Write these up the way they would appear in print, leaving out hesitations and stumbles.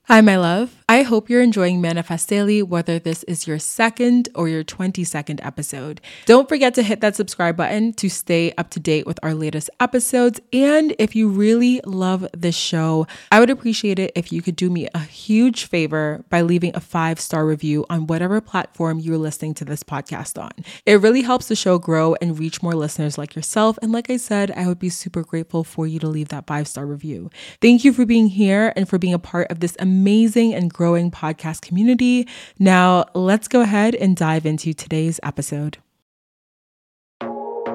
Hi, my love. I hope you're enjoying Manifest Daily, whether this is your second or your 22nd episode. Don't forget to hit that subscribe button to stay up to date with our latest episodes. And if you really love this show, I would appreciate it if you could do me a huge favor by leaving a 5-star review on whatever platform you're listening to this podcast on. It really helps the show grow and reach more listeners like yourself. And like I said, I would be super grateful for you to leave that 5-star review. Thank you for being here and for being a part of this amazing and growing podcast community. Now, let's go ahead and dive into today's episode. Hi,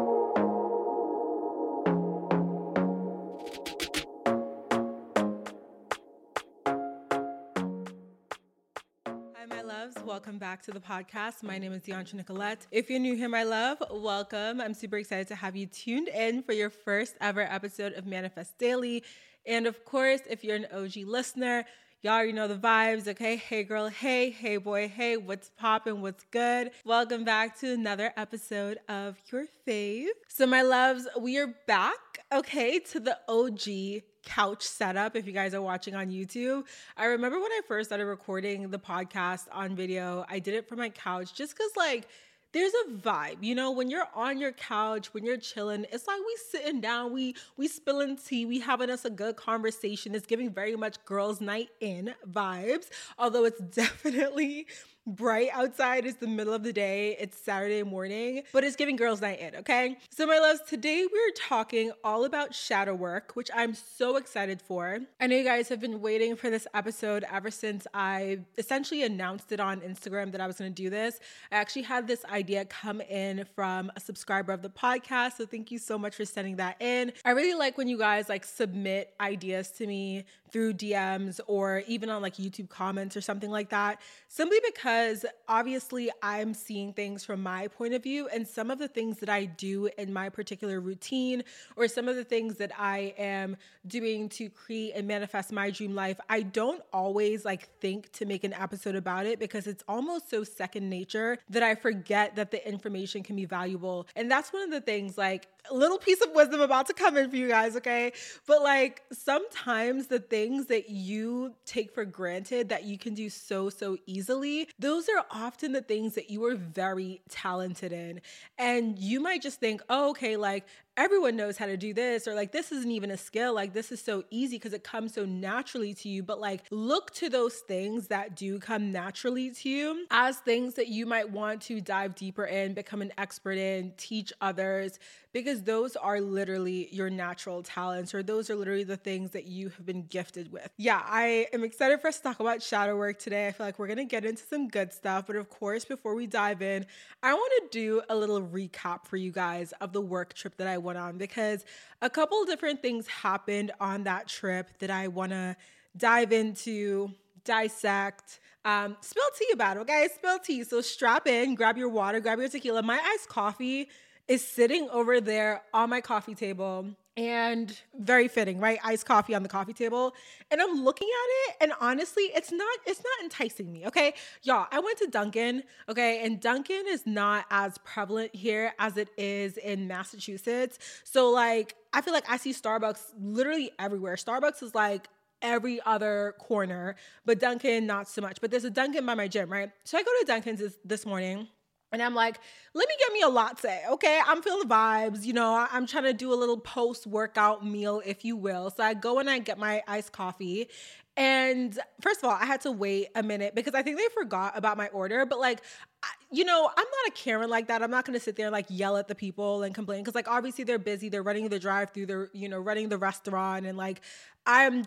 my loves. Welcome back to the podcast. My name is Deandra Nicolette. If you're new here, my love, welcome. I'm super excited to have you tuned in for your first ever episode of Manifest Daily. And of course, if you're an OG listener, y'all already know the vibes, okay? Hey girl, hey boy, hey, what's poppin', what's good? Welcome back to another episode of Your Fave. So my loves, we are back, okay, to the OG couch setup if you guys are watching on YouTube. I remember when I first started recording the podcast on video, I did it from my couch just because there's a vibe, you know, when you're on your couch, when you're chilling, it's like we sitting down, we spilling tea, we having us a good conversation. It's giving very much girls' night in vibes, although it's definitely bright outside. It's the middle of the day. It's Saturday morning, but it's giving girls' night in, okay? So my loves, today we're talking all about shadow work, which I'm so excited for. I know you guys have been waiting for this episode ever since I essentially announced it on Instagram that I was going to do this. I actually had this idea come in from a subscriber of the podcast, so thank you so much for sending that in. I really like when you guys submit ideas to me through DMs or even on YouTube comments or something like that, simply because obviously I'm seeing things from my point of view, and some of the things that I do in my particular routine or some of the things that I am doing to create and manifest my dream life, I don't always think to make an episode about it because it's almost so second nature that I forget that the information can be valuable. And that's one of the things, a little piece of wisdom about to come in for you guys, okay? But sometimes the things that you take for granted that you can do so easily, those are often the things that you are very talented in. And you might just think, oh, okay, everyone knows how to do this, or this isn't even a skill. This is so easy because it comes so naturally to you. But look to those things that do come naturally to you as things that you might want to dive deeper in, become an expert in, teach others, because those are literally your natural talents, or those are literally the things that you have been gifted with. Yeah, I am excited for us to talk about shadow work today. I feel like we're going to get into some good stuff. But of course, before we dive in, I want to do a little recap for you guys of the work trip that I went on, because a couple different things happened on that trip that I want to dive into, dissect, spill tea about, okay? Spill tea. So strap in, grab your water, grab your tequila. My iced coffee is sitting over there on my coffee table, and very fitting, right? Iced coffee on the coffee table. And I'm looking at it, and honestly, it's not enticing me, okay? Y'all, I went to Dunkin', okay? And Dunkin' is not as prevalent here as it is in Massachusetts. So I feel like I see Starbucks literally everywhere. Starbucks is every other corner, but Dunkin' not so much. But there's a Dunkin' by my gym, right? So I go to Dunkin's this morning, and I'm like, let me get me a latte, okay? I'm feeling the vibes, you know, I'm trying to do a little post-workout meal, if you will. So I go and I get my iced coffee. And first of all, I had to wait a minute because I think they forgot about my order. But I'm not a Karen like that. I'm not going to sit there and yell at the people and complain because obviously they're busy. They're running the drive-through. They're, running the restaurant. And I'm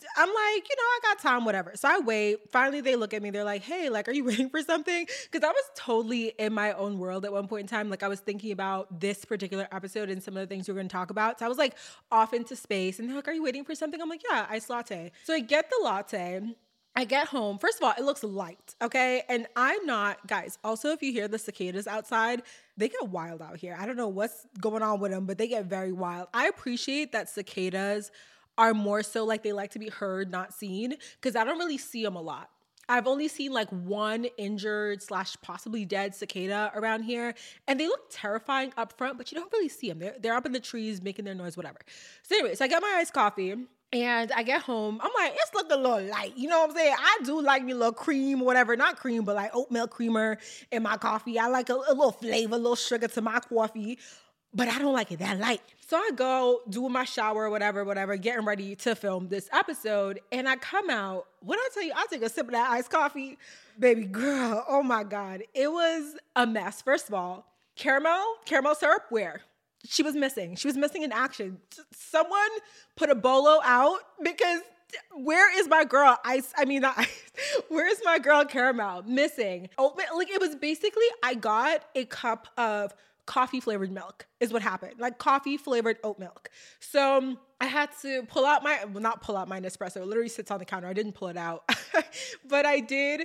I got time, whatever. So I wait. Finally, they look at me. They're like, hey, are you waiting for something? Because I was totally in my own world at one point in time. I was thinking about this particular episode and some of the things we're going to talk about. So I was off into space. And they're like, are you waiting for something? I'm like, yeah, iced latte. So I get the latte. I get home. First of all, it looks light, okay? And I'm not, guys, also if you hear the cicadas outside, they get wild out here. I don't know what's going on with them, but they get very wild. I appreciate that cicadas are more so they like to be heard, not seen, because I don't really see them a lot. I've only seen one injured / possibly dead cicada around here, and they look terrifying up front, but you don't really see them. They're up in the trees making their noise, whatever. So anyway, so I got my iced coffee. And I get home, I'm like, it's looking a little light. You know what I'm saying? I do like me a little cream, whatever. Not cream, but like oat milk creamer in my coffee. I like a little flavor, a little sugar to my coffee, but I don't like it that light. So I go do my shower, whatever, getting ready to film this episode. And I come out, when I tell you, I take a sip of that iced coffee, baby girl, oh my God. It was a mess. First of all, caramel syrup, where? She was missing. She was missing in action. Someone put a bolo out, because where is my girl ice? I mean, not ice. Where is my girl caramel? Missing. Oatmeal. Like, it was basically, I got a cup of coffee flavored milk is what happened. Like coffee flavored oat milk. So I had to not pull out my Nespresso. It literally sits on the counter. I didn't pull it out, but I did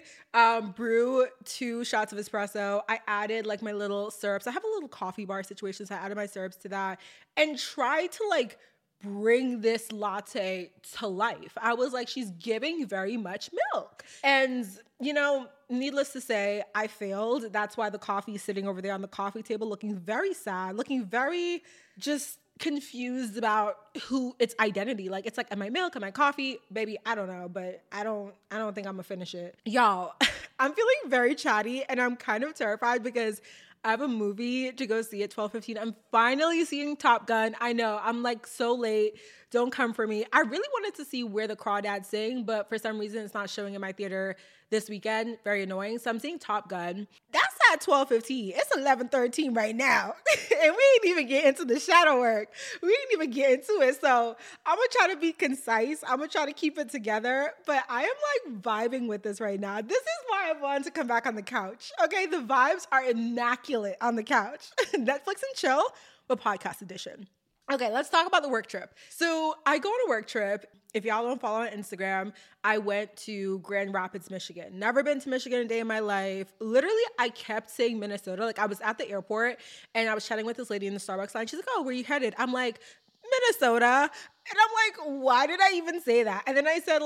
brew 2 shots of espresso. I added like my little syrups. I have a little coffee bar situation. So I added my syrups to that and tried to like bring this latte to life. I was like, she's giving very much milk. And, you know, needless to say, I failed. That's why the coffee is sitting over there on the coffee table looking very sad, looking very just confused about who its identity. Like, it's like, am I milk? Am I coffee? Baby, I don't know, but I don't think I'm gonna finish it. Y'all, I'm feeling very chatty and I'm kind of terrified because I have a movie to go see at 12:15. I'm finally seeing Top Gun. I know, I'm like so late. Don't come for me. I really wanted to see Where the Crawdads Sing, but for some reason it's not showing in my theater this weekend. Very annoying. So I'm seeing Top Gun. That's at 12:15. It's 11:13 right now. And we ain't even get into the shadow work. We didn't even get into it. So I'm going to try to be concise. I'm going to try to keep it together. But I am like vibing with this right now. This is why I wanted to come back on the couch. Okay, the vibes are immaculate on the couch. Netflix and chill, but podcast edition. Okay, let's talk about the work trip. So I go on a work trip. If y'all don't follow on Instagram, I went to Grand Rapids, Michigan. Never been to Michigan a day in my life. Literally, I kept saying Minnesota. Like, I was at the airport and I was chatting with this lady in the Starbucks line. She's like, oh, where you headed? I'm like, Minnesota. And I'm like, why did I even say that? And then I said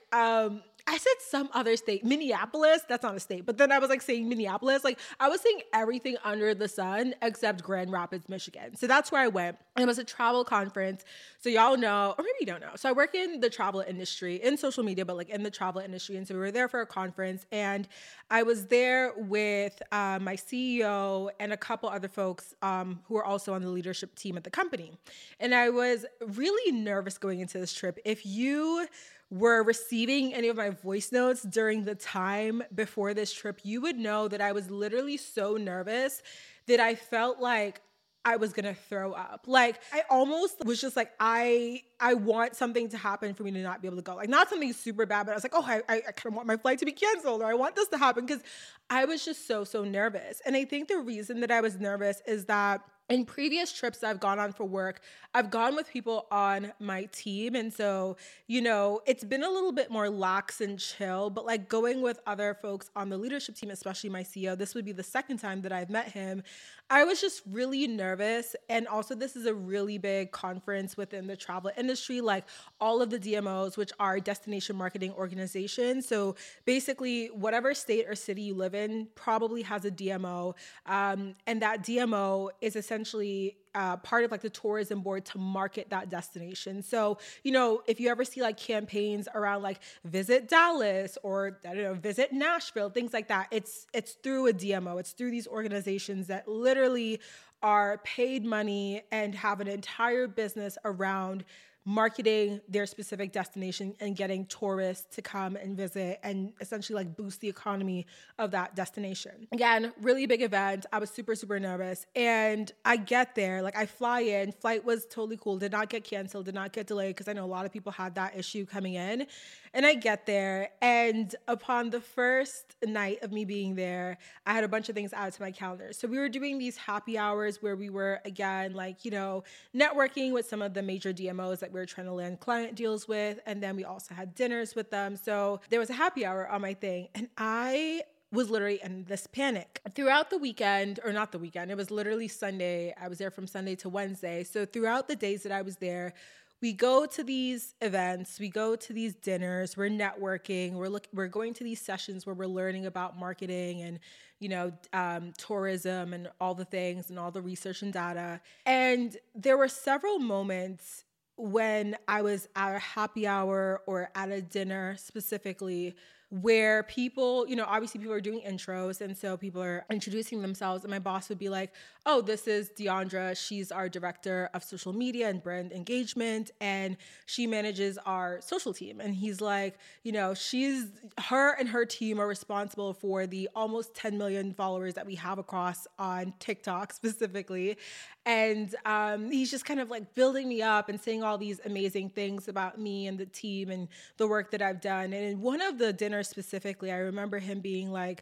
I said some other state, Minneapolis. That's not a state. But then I was like saying Minneapolis. Like, I was saying everything under the sun except Grand Rapids, Michigan. So that's where I went. And it was a travel conference. So y'all know, or maybe you don't know. So I work in the travel industry, in social media, but like in the travel industry. And so we were there for a conference. And I was there with my CEO and a couple other folks who are also on the leadership team at the company. And I was really nervous going into this trip. If you were receiving any of my voice notes during the time before this trip, you would know that I was literally so nervous that I felt like I was gonna throw up. Like, I almost was just like, I want something to happen for me to not be able to go. Like, not something super bad, but I was like, oh, I kind of want my flight to be canceled, or I want this to happen, because I was just so nervous. And I think the reason that I was nervous is that in previous trips I've gone on for work, I've gone with people on my team. And so, you know, it's been a little bit more lax and chill, but like going with other folks on the leadership team, especially my CEO, this would be the second time that I've met him. I was just really nervous. And also, this is a really big conference within the travel industry, like all of the DMOs, which are destination marketing organizations. So basically, whatever state or city you live in probably has a DMO. And that DMO is essentially part of like the tourism board to market that destination. So, you know, if you ever see like campaigns around like visit Dallas or I don't know, visit Nashville, things like that, it's through a DMO. It's through these organizations that literally are paid money and have an entire business around marketing their specific destination and getting tourists to come and visit and essentially like boost the economy of that destination. Again, really big event. I was super nervous. And I get there, like I fly in, flight was totally cool, did not get canceled, did not get delayed, because I know a lot of people had that issue coming in. And I get there, and upon the first night of me being there, I had a bunch of things added to my calendar. So we were doing these happy hours where we were, again, like, you know, networking with some of the major DMOs that we were trying to land client deals with. And then we also had dinners with them. So there was a happy hour on my thing. And I was literally in this panic. Throughout the weekend, or not the weekend, it was literally Sunday. I was there from Sunday to Wednesday. So throughout the days that I was there, we go to these events, we go to these dinners, we're networking, we're going to these sessions where we're learning about marketing and, you know, tourism and all the things and all the research and data. And there were several moments when I was at a happy hour or at a dinner specifically, where people, obviously people are doing intros. And so people are introducing themselves. And my boss would be like, oh, this is Deandra. She's our director of social media and brand engagement. And she manages our social team. And he's like, her and her team are responsible for the almost 10 million followers that we have across on TikTok specifically. And he's just kind of like building me up and saying all these amazing things about me and the team and the work that I've done. And in one of the dinners specifically, I remember him being like,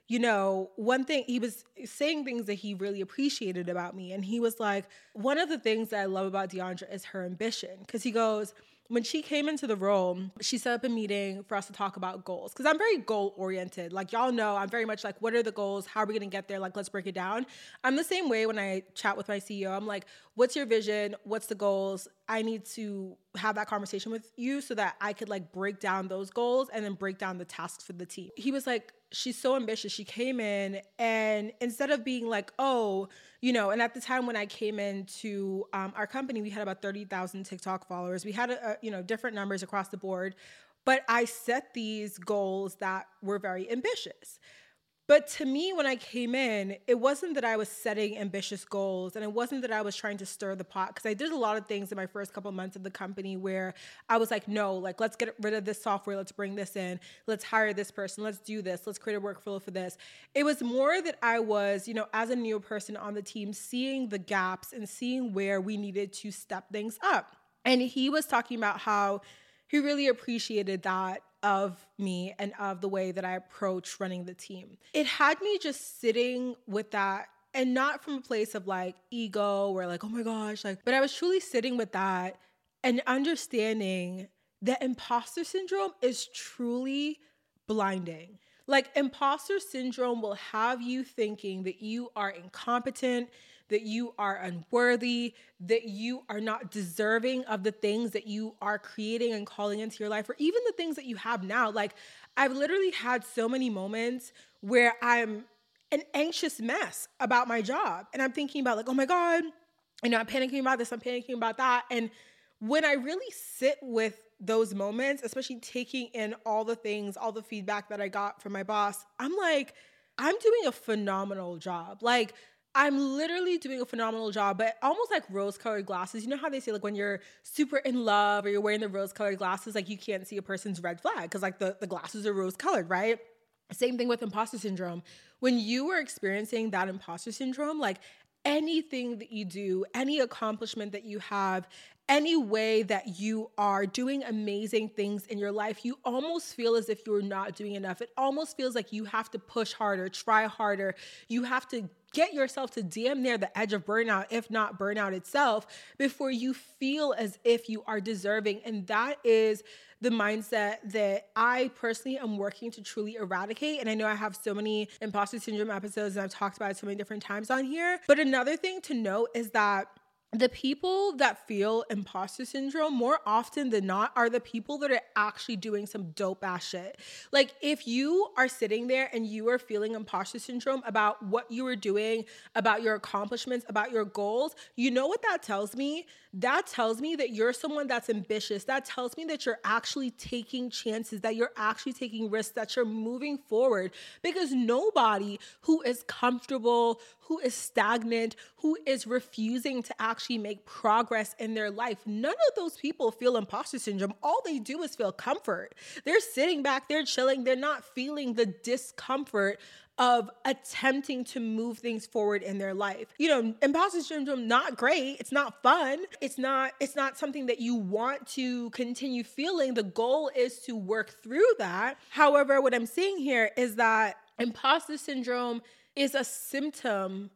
one thing, he was saying things that he really appreciated about me. And he was like, one of the things that I love about Deandra is her ambition. Because he goes, when she came into the role, she set up a meeting for us to talk about goals. Because I'm very goal-oriented. Like, y'all know, I'm very much like, what are the goals? How are we going to get there? Like, let's break it down. I'm the same way when I chat with my CEO. I'm like, what's your vision? What's the goals? I need to have that conversation with you so that I could like break down those goals and then break down the tasks for the team. He was like, she's so ambitious. She came in and instead of being like, oh, and at the time when I came into our company, we had about 30,000 TikTok followers. We had, different numbers across the board, but I set these goals that were very ambitious. But to me, when I came in, it wasn't that I was setting ambitious goals and it wasn't that I was trying to stir the pot, because I did a lot of things in my first couple of months of the company where I was like, no, like, let's get rid of this software. Let's bring this in. Let's hire this person. Let's do this. Let's create a workflow for this. It was more that I was, as a new person on the team, seeing the gaps and seeing where we needed to step things up. And he was talking about how he really appreciated that of me and of the way that I approach running the team. It had me just sitting with that, and not from a place of like ego or like, oh my gosh, like, but I was truly sitting with that and understanding that imposter syndrome is truly blinding. Like, imposter syndrome will have you thinking that you are incompetent, that you are unworthy, that you are not deserving of the things that you are creating and calling into your life, or even the things that you have now. Like, I've literally had so many moments where I'm an anxious mess about my job. And I'm thinking about like, oh my God, I'm panicking about this, I'm panicking about that. And when I really sit with those moments, especially taking in all the things, all the feedback that I got from my boss, I'm like, I'm doing a phenomenal job. Like, I'm literally doing a phenomenal job, but almost like rose-colored glasses. You know how they say like when you're super in love or you're wearing the rose-colored glasses, like you can't see a person's red flag because like the glasses are rose-colored, right? Same thing with imposter syndrome. When you are experiencing that imposter syndrome, like anything that you do, any accomplishment that you have, any way that you are doing amazing things in your life, you almost feel as if you're not doing enough. It almost feels like you have to push harder, try harder. You have to get yourself to damn near the edge of burnout, if not burnout itself, before you feel as if you are deserving. And that is the mindset that I personally am working to truly eradicate. And I know I have so many imposter syndrome episodes and I've talked about it so many different times on here. But another thing to note is that the people that feel imposter syndrome more often than not are the people that are actually doing some dope ass shit. Like, if you are sitting there and you are feeling imposter syndrome about what you are doing, about your accomplishments, about your goals, you know what that tells me? That tells me that you're someone that's ambitious. That tells me that you're actually taking chances, that you're actually taking risks, that you're moving forward. Because nobody who is comfortable, who is stagnant, who is refusing to actually make progress in their life, none of those people feel imposter syndrome. All they do is feel comfort. They're sitting back, they're chilling, they're not feeling the discomfort of attempting to move things forward in their life. Imposter syndrome, not great. It's not fun. It's not something that you want to continue feeling. The goal is to work through that. However, what I'm saying here is that imposter syndrome is a symptom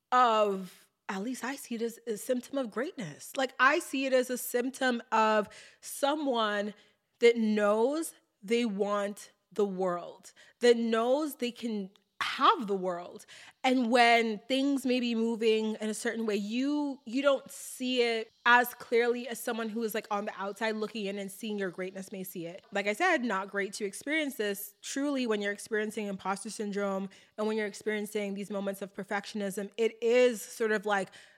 of, at least I see it as a symptom of greatness. Like, I see it as a symptom of someone that knows they want the world, that knows they can have the world. And when things may be moving in a certain way, you don't see it as clearly as someone who is like on the outside looking in and seeing your greatness may see it. Like I said, not great to experience this truly when you're experiencing imposter syndrome and when you're experiencing these moments of perfectionism. It is sort of like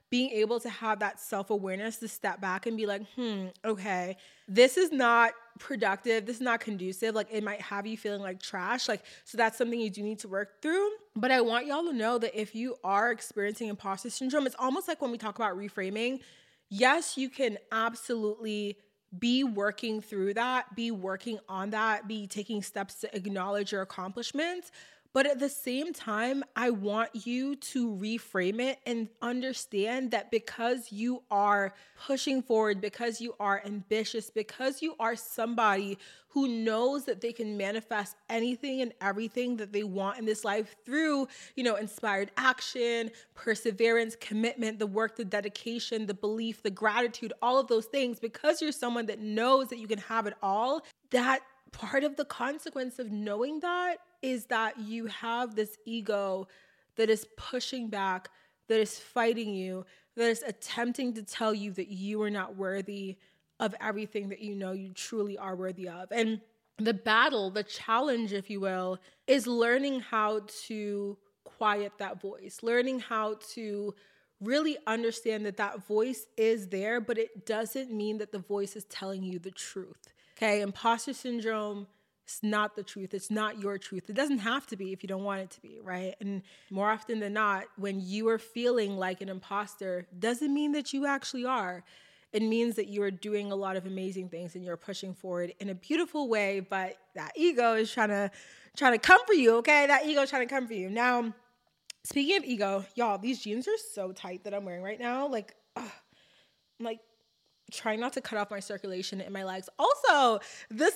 being able to have that self-awareness to step back and be like, okay, this is not productive. This is not conducive. Like, it might have you feeling like trash. Like, so that's something you do need to work through. But I want y'all to know that if you are experiencing imposter syndrome, it's almost like when we talk about reframing. Yes, you can absolutely be working through that, be working on that, be taking steps to acknowledge your accomplishments. But at the same time, I want you to reframe it and understand that because you are pushing forward, because you are ambitious, because you are somebody who knows that they can manifest anything and everything that they want in this life through, inspired action, perseverance, commitment, the work, the dedication, the belief, the gratitude, all of those things, because you're someone that knows that you can have it all, that part of the consequence of knowing that is that you have this ego that is pushing back, that is fighting you, that is attempting to tell you that you are not worthy of everything that you know you truly are worthy of. And the battle, the challenge, if you will, is learning how to quiet that voice, learning how to really understand that that voice is there, but it doesn't mean that the voice is telling you the truth. Okay, imposter syndrome is not the truth. It's not your truth. It doesn't have to be if you don't want it to be, right? And more often than not, when you are feeling like an imposter, doesn't mean that you actually are. It means that you are doing a lot of amazing things and you're pushing forward in a beautiful way, but that ego is trying to come for you, okay? That ego is trying to come for you. Now, speaking of ego, y'all, these jeans are so tight that I'm wearing right now. I'm trying not to cut off my circulation in my legs. Also, the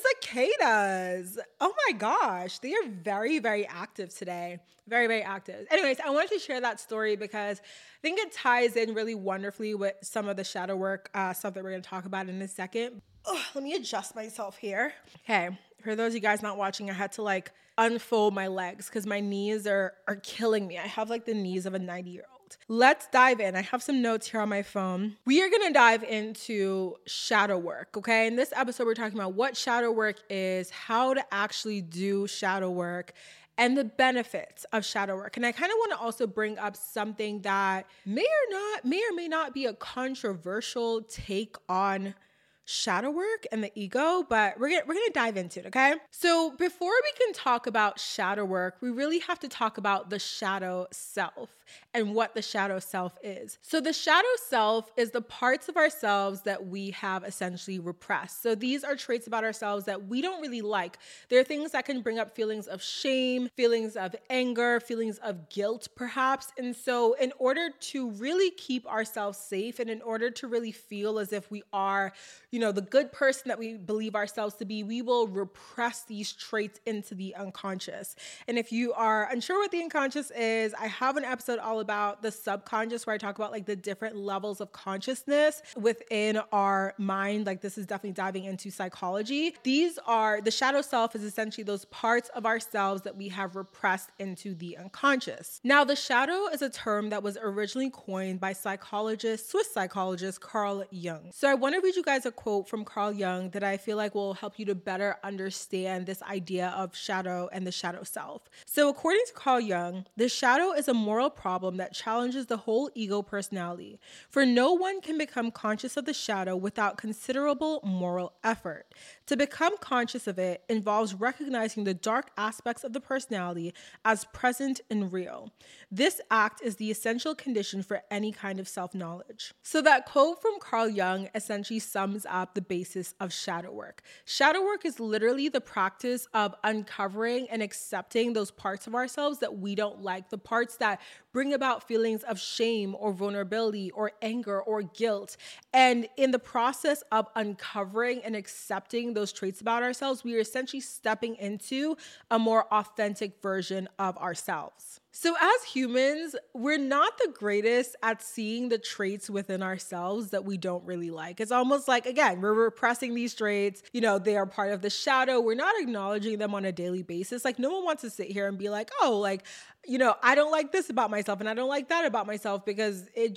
cicadas. Oh my gosh, they are very, very active today. Very, very active. Anyways, I wanted to share that story because I think it ties in really wonderfully with some of the shadow work stuff that we're going to talk about in a second. Let me adjust myself here. Okay, for those of you guys not watching, I had to unfold my legs because my knees are killing me. I have the knees of a 90-year-old. Let's dive in. I have some notes here on my phone. We are going to dive into shadow work, okay? In this episode, we're talking about what shadow work is, how to actually do shadow work, and the benefits of shadow work. And I kind of want to also bring up something that may or may not be a controversial take on shadow work and the ego, but we're gonna dive into it, okay? So before we can talk about shadow work, we really have to talk about the shadow self and what the shadow self is. So the shadow self is the parts of ourselves that we have essentially repressed. So these are traits about ourselves that we don't really like. They're things that can bring up feelings of shame, feelings of anger, feelings of guilt, perhaps. And so in order to really keep ourselves safe and in order to really feel as if we are, the good person that we believe ourselves to be, we will repress these traits into the unconscious. And if you are unsure what the unconscious is, I have an episode all about the subconscious where I talk about the different levels of consciousness within our mind. This is definitely diving into psychology. The shadow self is essentially those parts of ourselves that we have repressed into the unconscious. Now, the shadow is a term that was originally coined by Swiss psychologist Carl Jung. So I want to read you guys a quote from Carl Jung that I feel like will help you to better understand this idea of shadow and the shadow self. So according to Carl Jung, the shadow is a moral problem that challenges the whole ego personality, for no one can become conscious of the shadow without considerable moral effort. To become conscious of it involves recognizing the dark aspects of the personality as present and real. This act is the essential condition for any kind of self-knowledge. So that quote from Carl Jung essentially sums up the basis of shadow work. Shadow work is literally the practice of uncovering and accepting those parts of ourselves that we don't like, the parts that bring about feelings of shame or vulnerability or anger or guilt. And in the process of uncovering and accepting those traits about ourselves, we are essentially stepping into a more authentic version of ourselves. So as humans, we're not the greatest at seeing the traits within ourselves that we don't really like. It's almost like, again, we're repressing these traits. They are part of the shadow. We're not acknowledging them on a daily basis. No one wants to sit here and be like, I don't like this about myself and I don't like that about myself because it just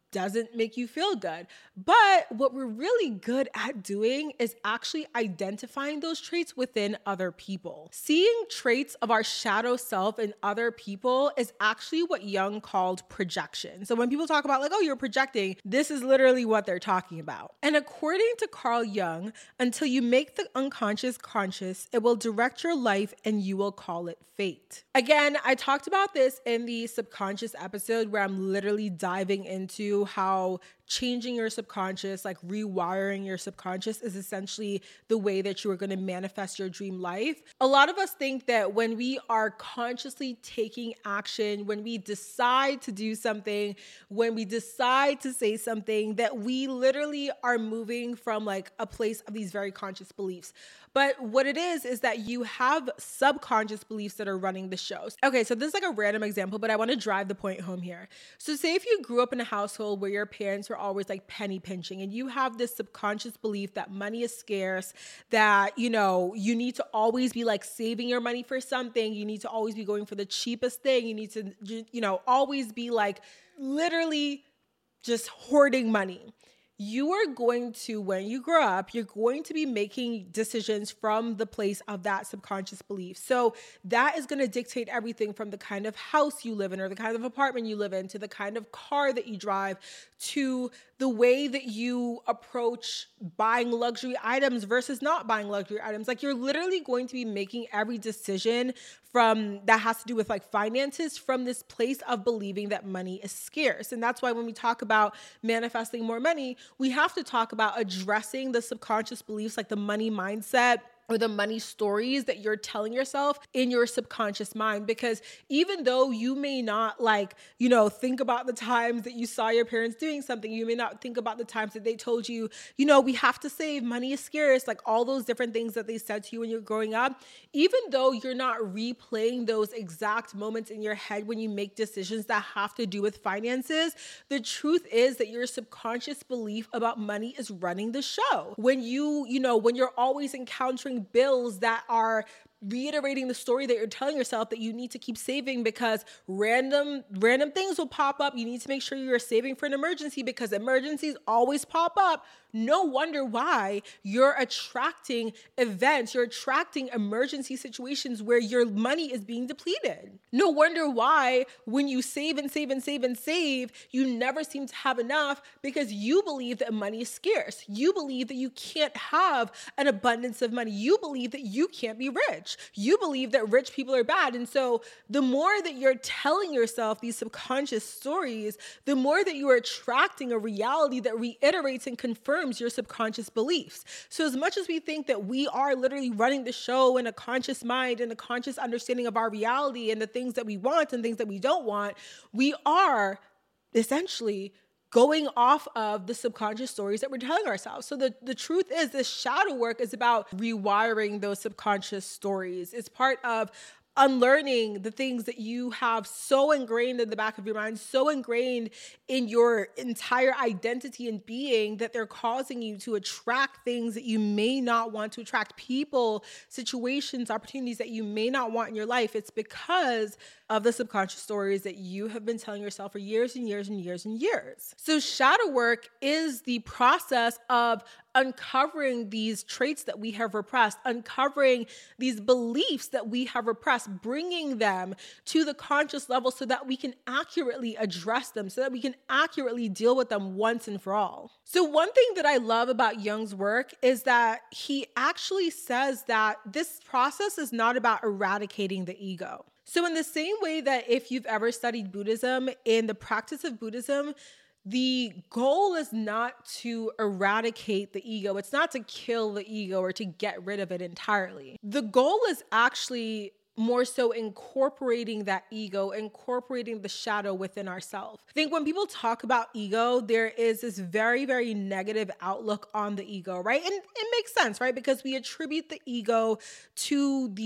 doesn't make you feel good. But what we're really good at doing is actually identifying those traits within other people. Seeing traits of our shadow self in other people is actually what Jung called projection. So when people talk about like, oh, you're projecting, this is literally what they're talking about. And according to Carl Jung, until you make the unconscious conscious, it will direct your life and you will call it fate. Again, I talked about this in the subconscious episode where I'm literally diving into how changing your subconscious, like rewiring your subconscious, is essentially the way that you are going to manifest your dream life. A lot of us think that when we are consciously taking action, when we decide to do something, when we decide to say something, that we literally are moving from like a place of these very conscious beliefs. But what it is that you have subconscious beliefs that are running the show. Okay, so this is like a random example, but I want to drive the point home here. So say if you grew up in a household where your parents were always like penny pinching and you have this subconscious belief that money is scarce, that, you know, you need to always be like saving your money for something. You need to always be going for the cheapest thing. You need to, you know, always be like literally just hoarding money. You are going to, when you grow up, you're going to be making decisions from the place of that subconscious belief. So that is going to dictate everything from the kind of house you live in or the kind of apartment you live in to the kind of car that you drive to the way that you approach buying luxury items versus not buying luxury items. Like you're literally going to be making every decision from that has to do with like finances from this place of believing that money is scarce. And that's why when we talk about manifesting more money, we have to talk about addressing the subconscious beliefs like the money mindset or the money stories that you're telling yourself in your subconscious mind. Because even though you may not like, you know, think about the times that you saw your parents doing something, you may not think about the times that they told you, you know, we have to save, money is scarce, like all those different things that they said to you when you're growing up. Even though you're not replaying those exact moments in your head when you make decisions that have to do with finances, the truth is that your subconscious belief about money is running the show. When when you're always encountering bills that are reiterating the story that you're telling yourself that you need to keep saving because random things will pop up. You need to make sure you're saving for an emergency because emergencies always pop up. No wonder why you're attracting events, you're attracting emergency situations where your money is being depleted. No wonder why when you save and save and save and save, you never seem to have enough because you believe that money is scarce. You believe that you can't have an abundance of money. You believe that you can't be rich. You believe that rich people are bad. And so the more that you're telling yourself these subconscious stories, the more that you are attracting a reality that reiterates and confirms your subconscious beliefs. So as much as we think that we are literally running the show in a conscious mind and a conscious understanding of our reality and the things that we want and things that we don't want, we are essentially going off of the subconscious stories that we're telling ourselves. So the truth is this shadow work is about rewiring those subconscious stories. It's part of unlearning the things that you have so ingrained in the back of your mind, so ingrained in your entire identity and being that they're causing you to attract things that you may not want to attract, people, situations, opportunities that you may not want in your life. It's because of the subconscious stories that you have been telling yourself for years and years and years and years. So shadow work is the process of uncovering these traits that we have repressed, uncovering these beliefs that we have repressed, bringing them to the conscious level so that we can accurately address them, so that we can accurately deal with them once and for all. So one thing that I love about Jung's work is that he actually says that this process is not about eradicating the ego. So in the same way that if you've ever studied Buddhism, in the practice of Buddhism, the goal is not to eradicate the ego. It's not to kill the ego or to get rid of it entirely. The goal is actually more so incorporating that ego, incorporating the shadow within ourselves. I think when people talk about ego, there is this very, very negative outlook on the ego, right? And it makes sense, right? Because we attribute the ego to these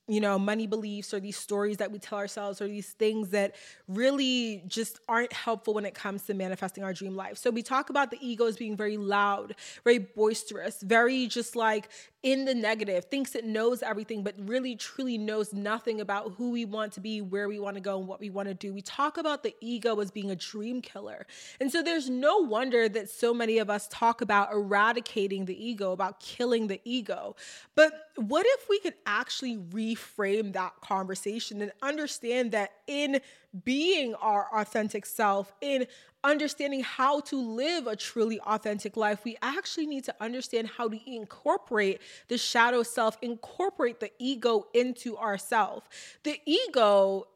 money beliefs or these stories that we tell ourselves or these things that really just aren't helpful when it comes to manifesting our dream life. So we talk about the ego as being very loud, very boisterous, very just like in the negative, thinks it knows everything, but really truly knows nothing about who we want to be, where we want to go, and what we want to do. We talk about the ego as being a dream killer. And so there's no wonder that so many of us talk about eradicating the ego, about killing the ego. But what if we could actually reframe that conversation and understand that in being our authentic self, in understanding how to live a truly authentic life, we actually need to understand how to incorporate the shadow self, incorporate the ego into ourself. The ego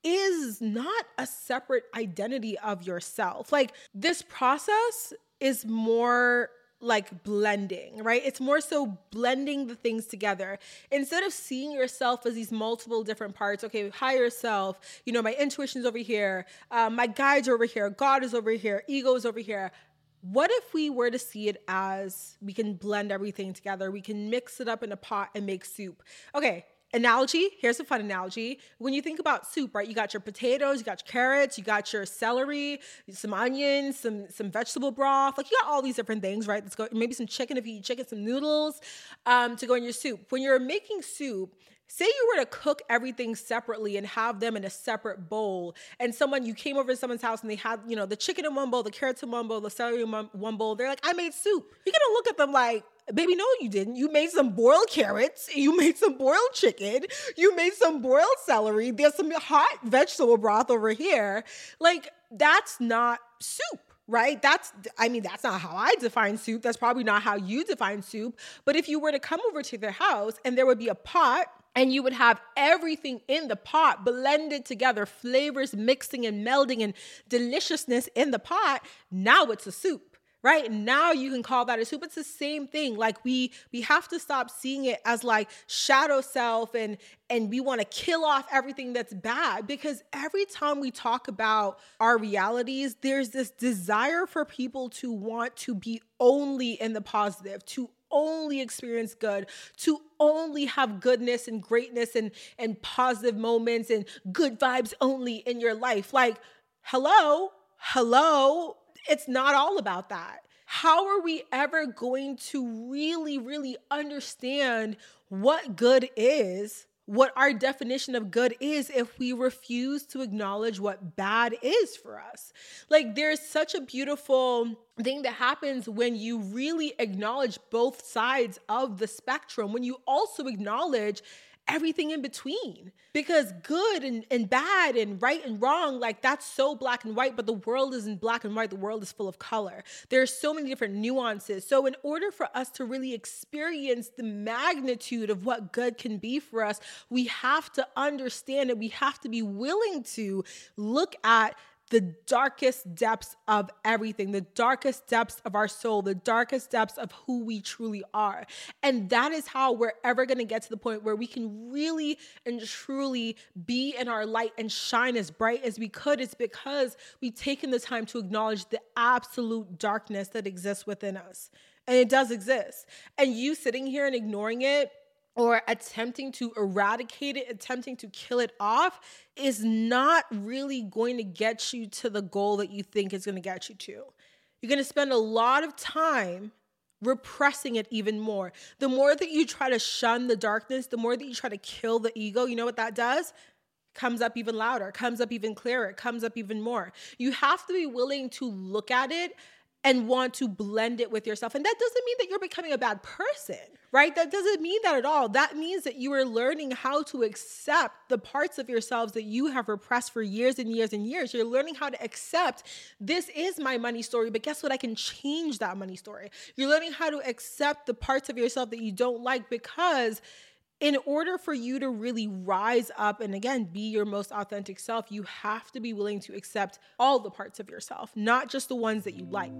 is not a separate identity of yourself. Like, this process is more like blending, right? It's more so blending the things together. Instead of seeing yourself as these multiple different parts, okay, higher self, my intuition's over here, my guides are over here, God is over here, ego is over here. What if we were to see it as we can blend everything together? We can mix it up in a pot and make soup. Okay. Analogy, here's a fun analogy. When you think about soup, right, you got your potatoes, you got your carrots, you got your celery, some onions, some vegetable broth, like you got all these different things, right? Let's go, maybe some chicken if you eat chicken, some noodles to go in your soup. When you're making soup, say you were to cook everything separately and have them in a separate bowl, and you came over to someone's house and they had, the chicken in one bowl, the carrots in one bowl, the celery in one bowl. They're like, I made soup. You're going to look at them like, baby, no, you didn't. You made some boiled carrots. You made some boiled chicken. You made some boiled celery. There's some hot vegetable broth over here. Like, that's not soup. Right? That's not how I define soup. That's probably not how you define soup. But if you were to come over to their house and there would be a pot and you would have everything in the pot blended together, flavors mixing and melding and deliciousness in the pot, now it's a soup. Right? Now you can call that a soup. It's the same thing. Like we have to stop seeing it as like shadow self and we want to kill off everything that's bad, because every time we talk about our realities, there's this desire for people to want to be only in the positive, to only experience good, to only have goodness and greatness and positive moments and good vibes only in your life. Like, hello. It's not all about that. How are we ever going to really, really understand what good is, what our definition of good is, if we refuse to acknowledge what bad is for us? Like, there's such a beautiful thing that happens when you really acknowledge both sides of the spectrum, when you also acknowledge everything in between, because good and bad and right and wrong, like that's so black and white, but the world isn't black and white. The world is full of color. There's so many different nuances. So in order for us to really experience the magnitude of what good can be for us, we have to understand it. We have to be willing to look at the darkest depths of everything, the darkest depths of our soul, the darkest depths of who we truly are. And that is how we're ever going to get to the point where we can really and truly be in our light and shine as bright as we could. It's because we've taken the time to acknowledge the absolute darkness that exists within us. And it does exist. And you sitting here and ignoring it, or attempting to eradicate it, attempting to kill it off, is not really going to get you to the goal that you think it's going to get you to. You're going to spend a lot of time repressing it even more. The more that you try to shun the darkness, the more that you try to kill the ego, you know what that does? Comes up even louder, comes up even clearer, comes up even more. You have to be willing to look at it and want to blend it with yourself. And that doesn't mean that you're becoming a bad person, right? That doesn't mean that at all. That means that you are learning how to accept the parts of yourselves that you have repressed for years and years and years. You're learning how to accept, this is my money story, but guess what? I can change that money story. You're learning how to accept the parts of yourself that you don't like, because in order for you to really rise up and, again, be your most authentic self, you have to be willing to accept all the parts of yourself, not just the ones that you like.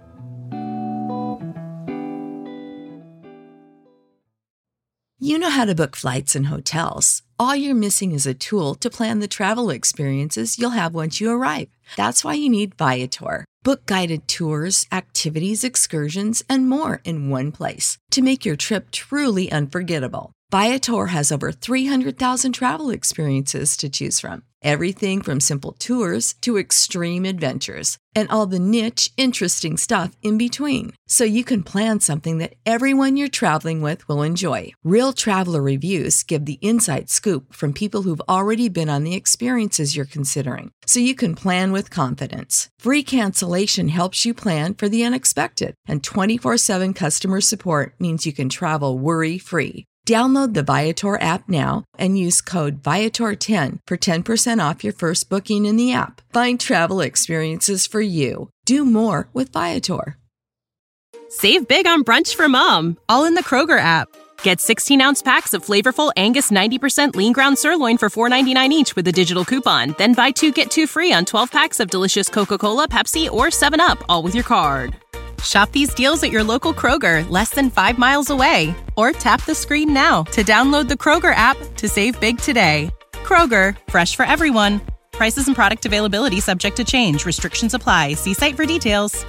You know how to book flights and hotels. All you're missing is a tool to plan the travel experiences you'll have once you arrive. That's why you need Viator. Book guided tours, activities, excursions, and more in one place to make your trip truly unforgettable. Viator has over 300,000 travel experiences to choose from. Everything from simple tours to extreme adventures and all the niche, interesting stuff in between. So you can plan something that everyone you're traveling with will enjoy. Real traveler reviews give the inside scoop from people who've already been on the experiences you're considering. So you can plan with confidence. Free cancellation helps you plan for the unexpected. And 24/7 customer support means you can travel worry-free. Download the Viator app now and use code Viator10 for 10% off your first booking in the app. Find travel experiences for you. Do more with Viator. Save big on brunch for mom, all in the Kroger app. Get 16-ounce packs of flavorful Angus 90% lean ground sirloin for $4.99 each with a digital coupon. Then buy 2, get 2 free on 12 packs of delicious Coca-Cola, Pepsi, or 7-Up, all with your card. Shop these deals at your local Kroger, less than 5 miles away. Or tap the screen now to download the Kroger app to save big today. Kroger, fresh for everyone. Prices and product availability subject to change. Restrictions apply. See site for details.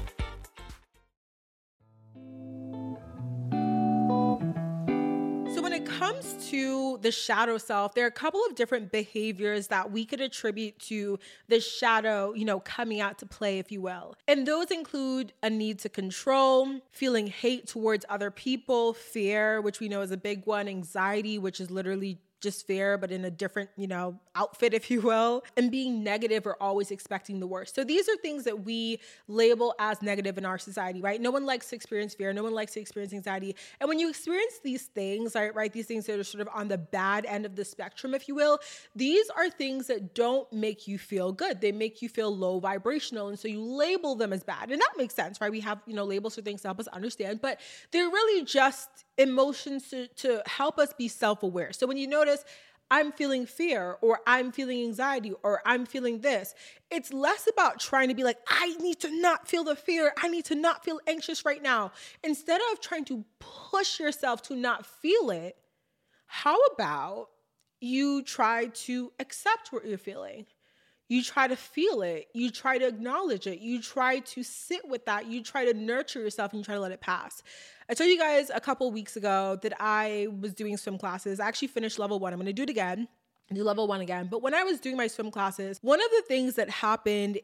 So when it comes to the shadow self, there are a couple of different behaviors that we could attribute to the shadow, coming out to play, if you will. And those include a need to control, feeling hate towards other people, fear, which we know is a big one, anxiety, which is literally just fear, but in a different, outfit, if you will, and being negative or always expecting the worst. So these are things that we label as negative in our society, right? No one likes to experience fear. No one likes to experience anxiety. And when you experience these things, right, these things that are sort of on the bad end of the spectrum, if you will, these are things that don't make you feel good. They make you feel low vibrational. And so you label them as bad. And that makes sense, right? We have, labels for things to help us understand, but they're really just emotions to help us be self-aware. So when you notice, I'm feeling fear, or I'm feeling anxiety, or I'm feeling this, it's less about trying to be like, I need to not feel the fear. I need to not feel anxious right now. Instead of trying to push yourself to not feel it, how about you try to accept what you're feeling? You try to feel it. You try to acknowledge it. You try to sit with that. You try to nurture yourself and you try to let it pass. I told you guys a couple weeks ago that I was doing swim classes. I actually finished level 1. I'm going to do it again. Do level 1 again. But when I was doing my swim classes, one of the things that happened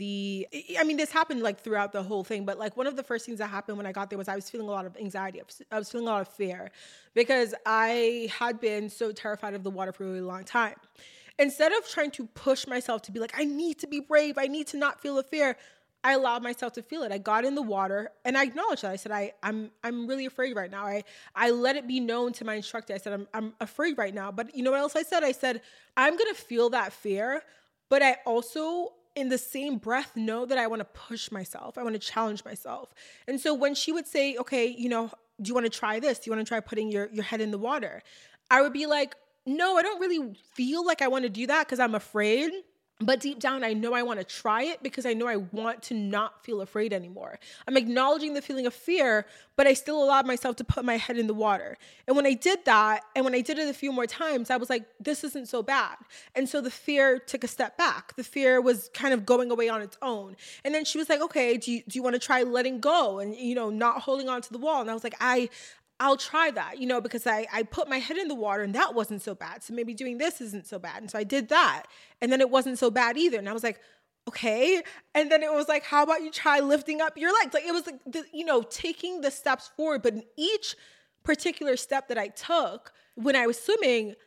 this happened like throughout the whole thing, but like one of the first things that happened when I got there was I was feeling a lot of anxiety. I was feeling a lot of fear because I had been so terrified of the water for a really long time. Instead of trying to push myself to be like, I need to be brave, I need to not feel the fear, I allowed myself to feel it. I got in the water and I acknowledged that. I said, I'm really afraid right now. I let it be known to my instructor. I said, I'm afraid right now. But you know what else I said? I said, I'm going to feel that fear, but I also, in the same breath, know that I want to push myself. I want to challenge myself. And so when she would say, okay, do you want to try this? Do you want to try putting your head in the water? I would be like, no, I don't really feel like I want to do that because I'm afraid. But deep down, I know I want to try it because I know I want to not feel afraid anymore. I'm acknowledging the feeling of fear, but I still allowed myself to put my head in the water. And when I did that, and when I did it a few more times, I was like, this isn't so bad. And so the fear took a step back. The fear was kind of going away on its own. And then she was like, okay, do you want to try letting go and, not holding on to the wall? And I was like, I'll try that, because I put my head in the water and that wasn't so bad. So maybe doing this isn't so bad. And so I did that. And then it wasn't so bad either. And I was like, okay. And then it was like, how about you try lifting up your legs? Like it was like, taking the steps forward. But in each particular step that I took when I was swimming,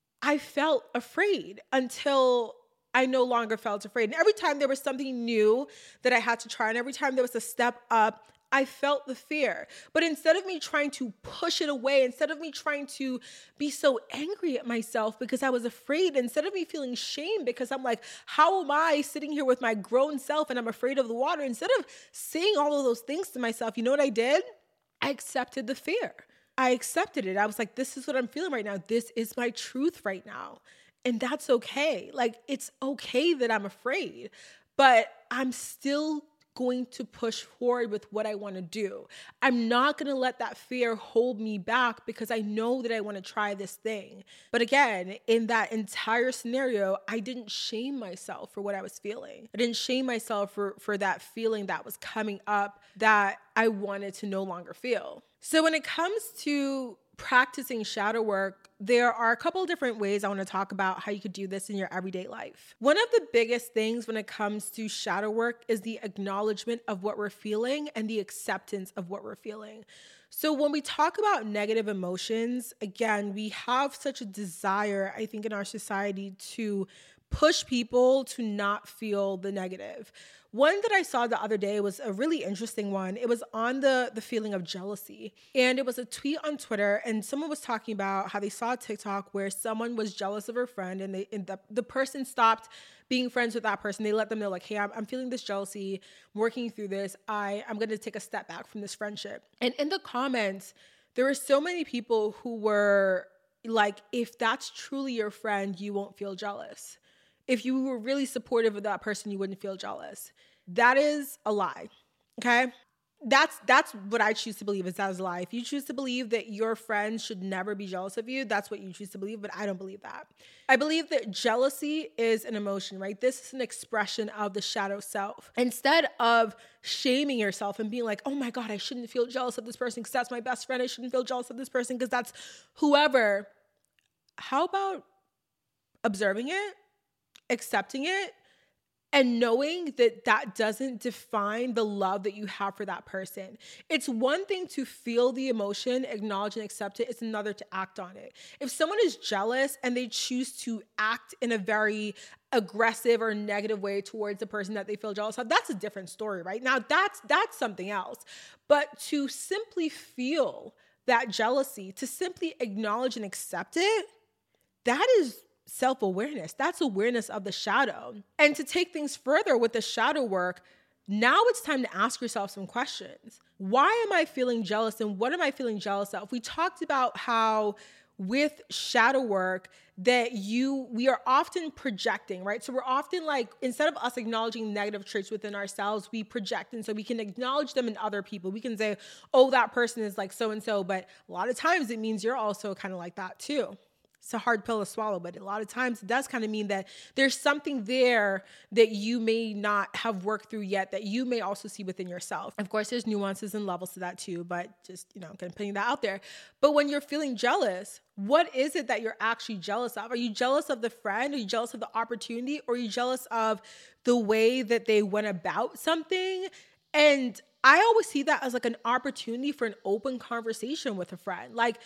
I felt afraid until I no longer felt afraid. And every time there was something new that I had to try, and every time there was a step up, I felt the fear. But instead of me trying to push it away, instead of me trying to be so angry at myself because I was afraid, instead of me feeling shame because I'm like, how am I sitting here with my grown self and I'm afraid of the water? Instead of saying all of those things to myself, you know what I did? I accepted the fear. I accepted it. I was like, this is what I'm feeling right now. This is my truth right now. And that's okay. Like, it's okay that I'm afraid, but I'm still going to push forward with what I want to do. I'm not going to let that fear hold me back because I know that I want to try this thing. But again, in that entire scenario, I didn't shame myself for what I was feeling. I didn't shame myself for that feeling that was coming up that I wanted to no longer feel. So when it comes to practicing shadow work, there are a couple of different ways I want to talk about how you could do this in your everyday life. One of the biggest things when it comes to shadow work is the acknowledgement of what we're feeling and the acceptance of what we're feeling. So when we talk about negative emotions, again, we have such a desire, I think, in our society to push people to not feel the negative. One that I saw the other day was a really interesting one. It was on the feeling of jealousy. And it was a tweet on Twitter, and someone was talking about how they saw a TikTok where someone was jealous of her friend, and the person stopped being friends with that person. They let them know, like, hey, I'm feeling this jealousy, I'm working through this. I'm going to take a step back from this friendship. And in the comments, there were so many people who were like, if that's truly your friend, you won't feel jealous. If you were really supportive of that person, you wouldn't feel jealous. That is a lie, okay? That's what I choose to believe, is that is a lie. If you choose to believe that your friends should never be jealous of you, that's what you choose to believe, but I don't believe that. I believe that jealousy is an emotion, right? This is an expression of the shadow self. Instead of shaming yourself and being like, oh my God, I shouldn't feel jealous of this person because that's my best friend. I shouldn't feel jealous of this person because that's whoever. How about observing it, accepting it, and knowing that that doesn't define the love that you have for that person? It's one thing to feel the emotion, acknowledge and accept it. It's another to act on it. If someone is jealous and they choose to act in a very aggressive or negative way towards the person that they feel jealous of, that's a different story, right? Now, that's something else. But to simply feel that jealousy, to simply acknowledge and accept it, that is self-awareness. That's awareness of the shadow. And to take things further with the shadow work, now it's time to ask yourself some questions. Why am I feeling jealous, and what am I feeling jealous of? We talked about how with shadow work that we are often projecting, right? So we're often like, instead of us acknowledging negative traits within ourselves, we project. And so we can acknowledge them in other people. We can say, oh, that person is like so-and-so, but a lot of times it means you're also kind of like that too. It's a hard pill to swallow, but a lot of times it does kind of mean that there's something there that you may not have worked through yet that you may also see within yourself. Of course, there's nuances and levels to that too, but just, kind of putting that out there. But when you're feeling jealous, what is it that you're actually jealous of? Are you jealous of the friend? Are you jealous of the opportunity? Or are you jealous of the way that they went about something? And I always see that as like an opportunity for an open conversation with a friend. Like,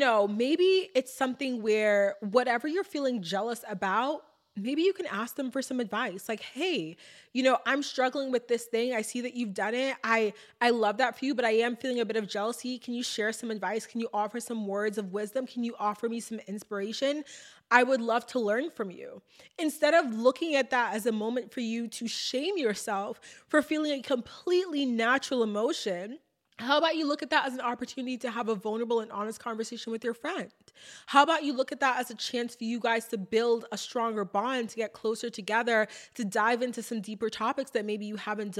maybe it's something where whatever you're feeling jealous about, maybe you can ask them for some advice. Like, hey, I'm struggling with this thing. I see that you've done it. I love that for you, but I am feeling a bit of jealousy. Can you share some advice? Can you offer some words of wisdom? Can you offer me some inspiration? I would love to learn from you. Instead of looking at that as a moment for you to shame yourself for feeling a completely natural emotion, how about you look at that as an opportunity to have a vulnerable and honest conversation with your friend? How about you look at that as a chance for you guys to build a stronger bond, to get closer together, to dive into some deeper topics that maybe you haven't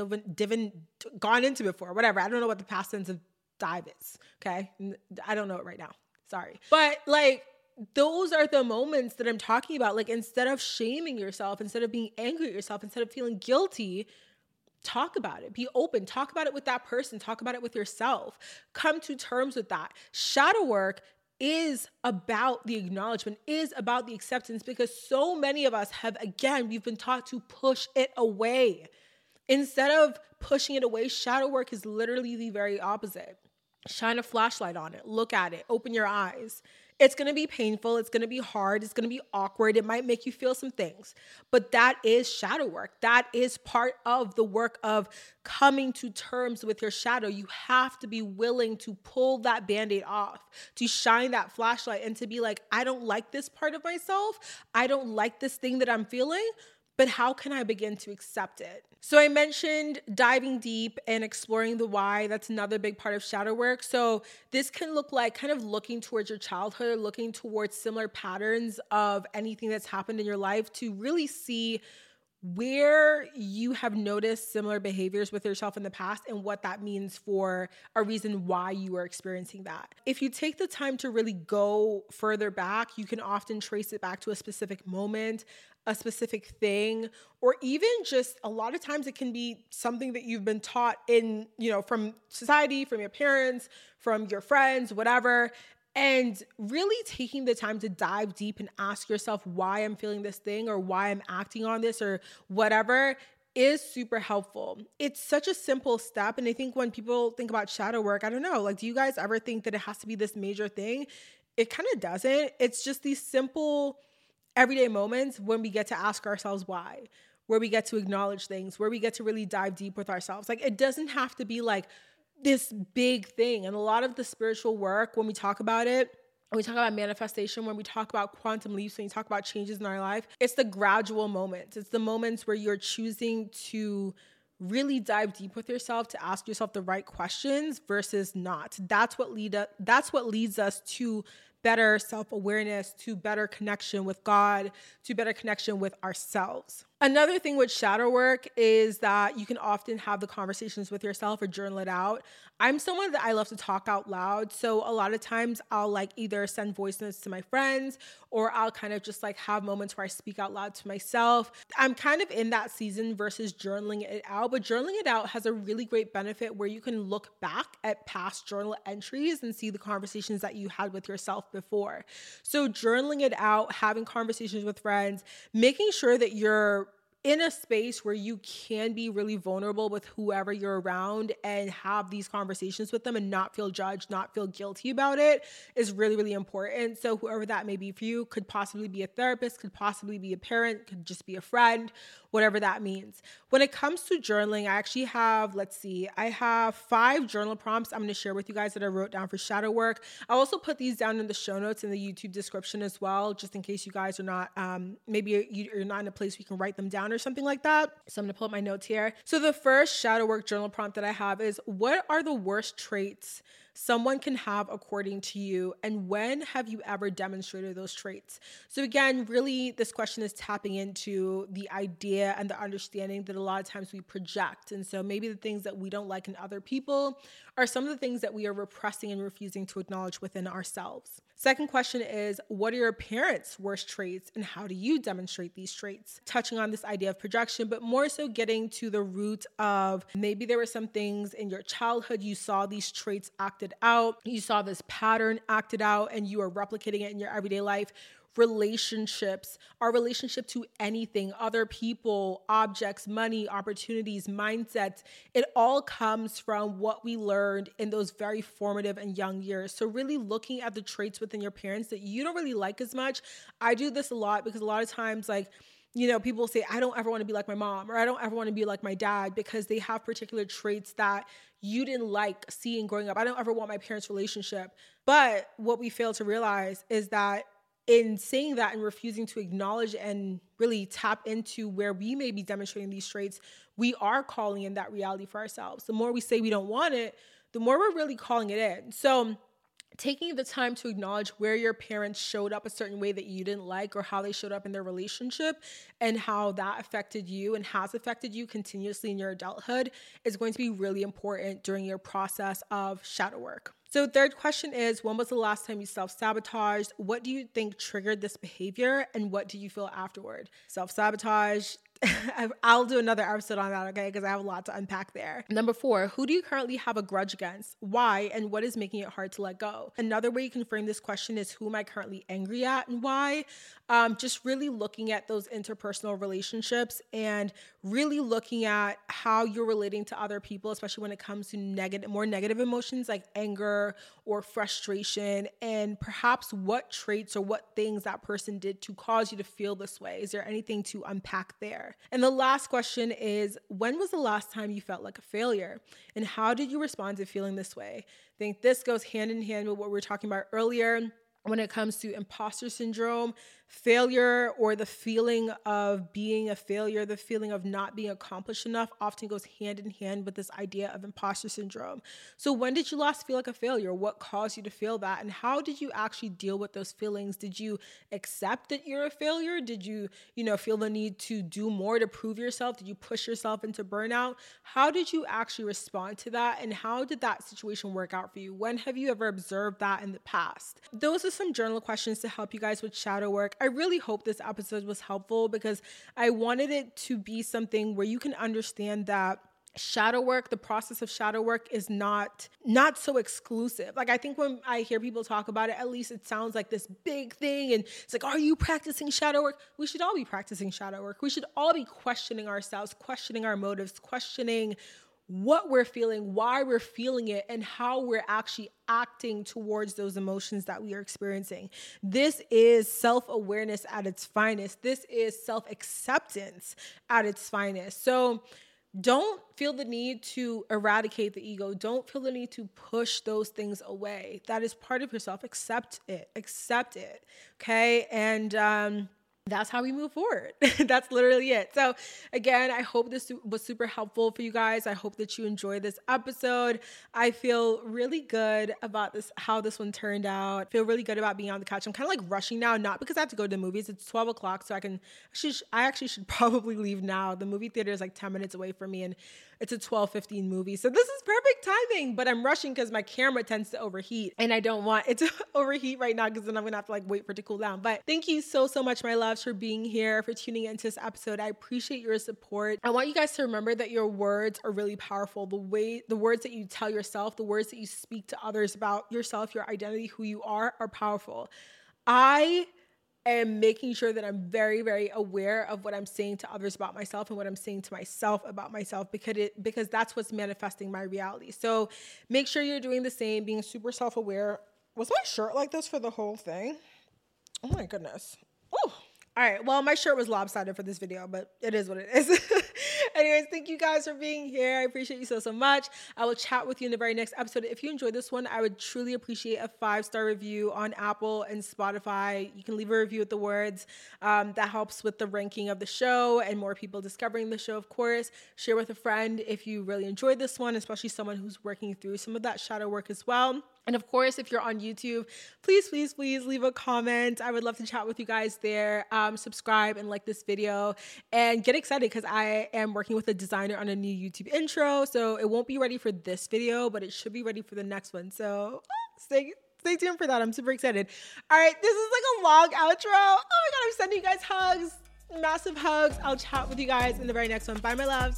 gone into before, whatever. I don't know what the past tense of dive is, okay? I don't know it right now. Sorry. But those are the moments that I'm talking about. Like, instead of shaming yourself, instead of being angry at yourself, instead of feeling guilty, talk about it. Be open. Talk about it with that person. Talk about it with yourself. Come to terms with that. Shadow work is about the acknowledgement, is about the acceptance, because so many of us we've been taught to push it away. Instead of pushing it away, shadow work is literally the very opposite. Shine a flashlight on it. Look at it. Open your eyes. It's going to be painful. It's going to be hard. It's going to be awkward. It might make you feel some things, but that is shadow work. That is part of the work of coming to terms with your shadow. You have to be willing to pull that Band-Aid off, to shine that flashlight, and to be like, I don't like this part of myself. I don't like this thing that I'm feeling, but how can I begin to accept it? So I mentioned diving deep and exploring the why. That's another big part of shadow work. So this can look like kind of looking towards your childhood, looking towards similar patterns of anything that's happened in your life to really see where you have noticed similar behaviors with yourself in the past and what that means for a reason why you are experiencing that. If you take the time to really go further back, you can often trace it back to a specific moment, a specific thing, or even just a lot of times it can be something that you've been taught in, from society, from your parents, from your friends, whatever. And really taking the time to dive deep and ask yourself why I'm feeling this thing or why I'm acting on this or whatever is super helpful. It's such a simple step. And I think when people think about shadow work, I don't know, like, do you guys ever think that it has to be this major thing? It kind of doesn't. It's just these simple everyday moments when we get to ask ourselves why, where we get to acknowledge things, where we get to really dive deep with ourselves. Like, it doesn't have to be like this big thing. And a lot of the spiritual work, when we talk about it, when we talk about manifestation, when we talk about quantum leaps, when you talk about changes in our life, it's the gradual moments. It's the moments where you're choosing to really dive deep with yourself, to ask yourself the right questions versus not. That's what leads us to better self-awareness, to better connection with God, to better connection with ourselves. Another thing with shadow work is that you can often have the conversations with yourself or journal it out. I'm someone that I love to talk out loud. So a lot of times I'll like either send voice notes to my friends or I'll kind of just like have moments where I speak out loud to myself. I'm kind of in that season versus journaling it out, but journaling it out has a really great benefit where you can look back at past journal entries and see the conversations that you had with yourself before. So journaling it out, having conversations with friends, making sure that you're in a space where you can be really vulnerable with whoever you're around and have these conversations with them and not feel judged, not feel guilty about it is really, really important. So whoever that may be for you could possibly be a therapist, could possibly be a parent, could just be a friend, whatever that means. When it comes to journaling, I actually have, I have 5 journal prompts I'm going to share with you guys that I wrote down for shadow work. I'll also put these down in the show notes in the YouTube description as well, just in case you guys are not, maybe you're not in a place where you can write them down or something like that. So I'm going to pull up my notes here. So the first shadow work journal prompt that I have is, what are the worst traits someone can have according to you, and when have you ever demonstrated those traits? So again, really this question is tapping into the idea and the understanding that a lot of times we project. And so maybe the things that we don't like in other people are some of the things that we are repressing and refusing to acknowledge within ourselves. Second question is, what are your parents' worst traits and how do you demonstrate these traits? Touching on this idea of projection, but more so getting to the root of maybe there were some things in your childhood you saw these traits acted out, you saw this pattern acted out, and you are replicating it in your everyday life. Relationships, our relationship to anything, other people, objects, money, opportunities, mindsets, it all comes from what we learned in those very formative and young years. So really looking at the traits within your parents that you don't really like as much. I do this a lot because a lot of times, like, you know, people say, I don't ever want to be like my mom, or I don't ever want to be like my dad, because they have particular traits that you didn't like seeing growing up. I don't ever want my parents' relationship. But what we fail to realize is that in saying that and refusing to acknowledge and really tap into where we may be demonstrating these traits, we are calling in that reality for ourselves. The more we say we don't want it, the more we're really calling it in. So taking the time to acknowledge where your parents showed up a certain way that you didn't like, or how they showed up in their relationship and how that affected you and has affected you continuously in your adulthood is going to be really important during your process of shadow work. So third question is, when was the last time you self-sabotaged? What do you think triggered this behavior? And what do you feel afterward? Self-sabotage, I'll do another episode on that, okay? Because I have a lot to unpack there. Number 4, who do you currently have a grudge against? Why? And what is making it hard to let go? Another way you can frame this question is, who am I currently angry at and why? Just really looking at those interpersonal relationships and really looking at how you're relating to other people, especially when it comes to more negative emotions like anger or frustration, and perhaps what traits or what things that person did to cause you to feel this way. Is there anything to unpack there? And the last question is, when was the last time you felt like a failure? And how did you respond to feeling this way? I think this goes hand in hand with what we were talking about earlier when it comes to imposter syndrome. Failure, or the feeling of being a failure, the feeling of not being accomplished enough, often goes hand in hand with this idea of imposter syndrome. So when did you last feel like a failure? What caused you to feel that? And how did you actually deal with those feelings? Did you accept that you're a failure? Did you, feel the need to do more to prove yourself? Did you push yourself into burnout? How did you actually respond to that? And how did that situation work out for you? When have you ever observed that in the past? Those are some journal questions to help you guys with shadow work. I really hope this episode was helpful because I wanted it to be something where you can understand that shadow work, the process of shadow work is not so exclusive. Like, I think when I hear people talk about it, at least it sounds like this big thing. And it's like, are you practicing shadow work? We should all be practicing shadow work. We should all be questioning ourselves, questioning our motives, questioning what we're feeling, why we're feeling it, and how we're actually acting towards those emotions that we are experiencing. This is self-awareness at its finest. This is self-acceptance at its finest. So don't feel the need to eradicate the ego. Don't feel the need to push those things away. That is part of yourself. Accept it. Okay. And that's how we move forward. That's literally it. So again, I hope this was super helpful for you guys. I hope that you enjoyed this episode. I feel really good about this, how this one turned out. I feel really good about being on the couch. I'm kind of like rushing now, not because I have to go to the movies. It's 12 o'clock, so I actually should probably leave now. The movie theater is like 10 minutes away from me, and it's a 12:15 movie. So this is perfect timing, but I'm rushing because my camera tends to overheat, and I don't want it to overheat right now because then I'm going to have to like wait for it to cool down. But thank you so much, my loves, for being here, for tuning into this episode. I appreciate your support. I want you guys to remember that your words are really powerful. The words that you tell yourself, the words that you speak to others about yourself, your identity, who you are powerful. I am making sure that I'm very, very aware of what I'm saying to others about myself and what I'm saying to myself about myself, because that's what's manifesting my reality. So make sure you're doing the same, being super self-aware. Was my shirt like this for the whole thing? Oh my goodness. Oh. All right. Well, my shirt was lopsided for this video, but it is what it is. Anyways, thank you guys for being here. I appreciate you so much. I will chat with you in the very next episode. If you enjoyed this one, I would truly appreciate a 5-star review on Apple and Spotify. You can leave a review with the words. That helps with the ranking of the show and more people discovering the show, of course. Share with a friend if you really enjoyed this one, especially someone who's working through some of that shadow work as well. And of course, if you're on YouTube, please leave a comment. I would love to chat with you guys there. Subscribe and like this video, and get excited because I am working with a designer on a new YouTube intro. So it won't be ready for this video, but it should be ready for the next one. So stay tuned for that. I'm super excited. All right, this is like a long outro. Oh my God, I'm sending you guys hugs, massive hugs. I'll chat with you guys in the very next one. Bye, my loves.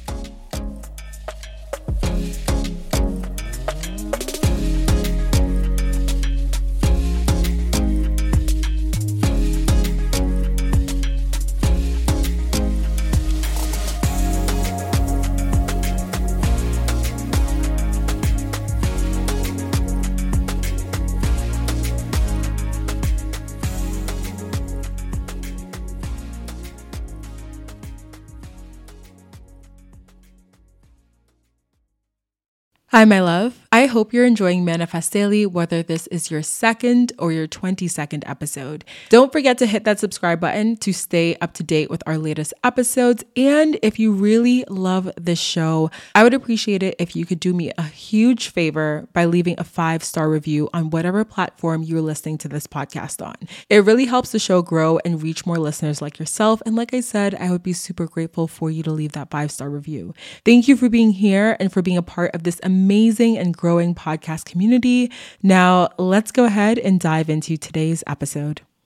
Hi, my love. I hope you're enjoying Manifest Daily, whether this is your second or your 22nd episode. Don't forget to hit that subscribe button to stay up to date with our latest episodes. And if you really love this show, I would appreciate it if you could do me a huge favor by leaving a 5-star review on whatever platform you're listening to this podcast on. It really helps the show grow and reach more listeners like yourself. And like I said, I would be super grateful for you to leave that 5-star review. Thank you for being here and for being a part of this amazing and growing podcast community. Now, let's go ahead and dive into today's episode.